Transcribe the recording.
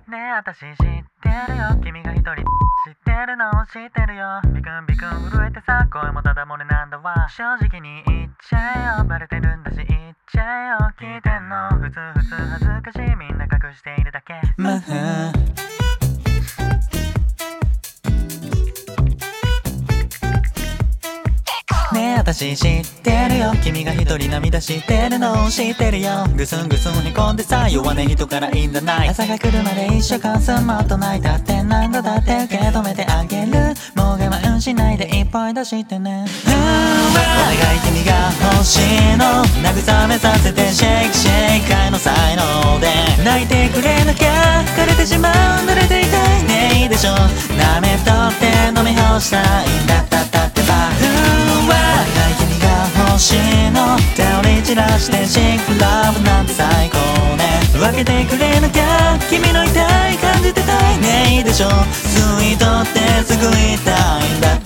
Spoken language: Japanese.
ねえ私知ってるよ、君が一人知ってるの知ってるよ。ビクンビクン震えてさ、声もただ漏れなんだわ。正直に言っちゃえよ、バレてるんだし言っちゃえよ。聞いてんの普通恥ずかしい、みんな隠しているだけ。ねえ私知ってるよ、君が一人涙してるの知ってるよ。ぐすんぐすんへこんでさ、弱音人からいいんだない。朝が来るまで一週間すんもっと泣いたって何度だって受け止めてあげる。もう我慢しないでいっぱい出してね。お願い君が欲しいの、慰めさせてシェイクシェイク界の才能で泣いてくれなきゃ枯れてしまう、濡れていたいねいいでしょ。舐めとって飲み干したいんだったったってば。欲しいの手を散らしてシンクラブなんて最高ね。分けてくれなきゃ君の痛い感じてたいねいいでしょ。吸い取ってすぐ痛いんだって